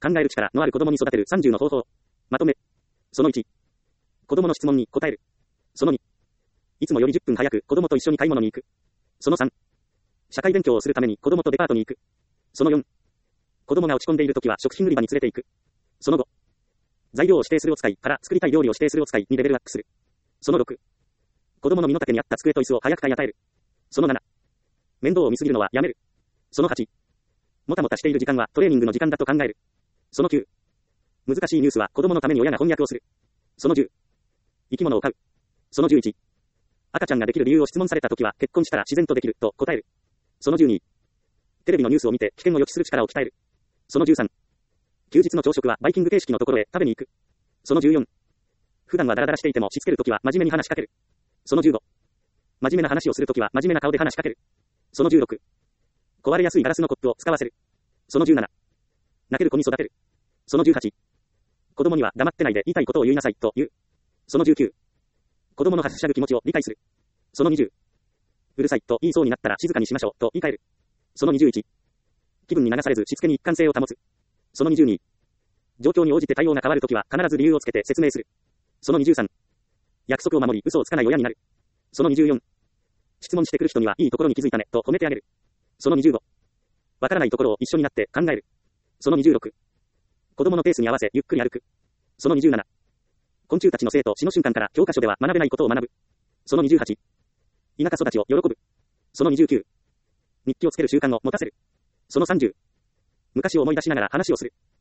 考える力のある子供に育てる30の方法。まとめ。その1。子供の質問に答える。その2。いつもより10分早く子供と一緒に買い物に行く。その3。社会勉強をするために子供とデパートに行く。その4。子供が落ち込んでいるときは食品売り場に連れて行く。その5。材料を指定するお使いから作りたい料理を指定するお使いにレベルアップする。その6。子供の身の丈に合った机と椅子を早く買い与える。その7。面倒を見すぎるのはやめる。その8。もたもたしている時間はトレーニングの時間だと考える。その9。難しいニュースは子供のために親が翻訳をする。その10。生き物を飼う。その11。赤ちゃんができる理由を質問されたときは結婚したら自然とできると答える。その12。テレビのニュースを見て危険を予知する力を鍛える。その13。休日の朝食はバイキング形式のところへ食べに行く。その14。普段はダラダラしていてもしつけるときは真面目に話しかける。その15。真面目な話をするときは真面目な顔で話しかける。その16。壊れやすいガラスのコップを使わせる。その17。泣ける子に育てる。その18。子供には黙ってないで言いたいことを言いなさいと言う。その19。子供のはしゃぐ気持ちを理解する。その20。うるさいと言いそうになったら静かにしましょうと言い換える。その21。気分に流されずしつけに一貫性を保つ。その22。状況に応じて対応が変わるときは必ず理由をつけて説明する。その23。約束を守り嘘をつかない親になる。その24。質問してくる人にはいいところに気づいたねと褒めてあげる。その25。わからないところを一緒になって考える。その26。子供のペースに合わせゆっくり歩く。その27。昆虫たちの生と死の瞬間から教科書では学べないことを学ぶ。その28。田舎育ちを喜ぶ。その29。日記をつける習慣を持たせる。その30。昔を思い出しながら話をする。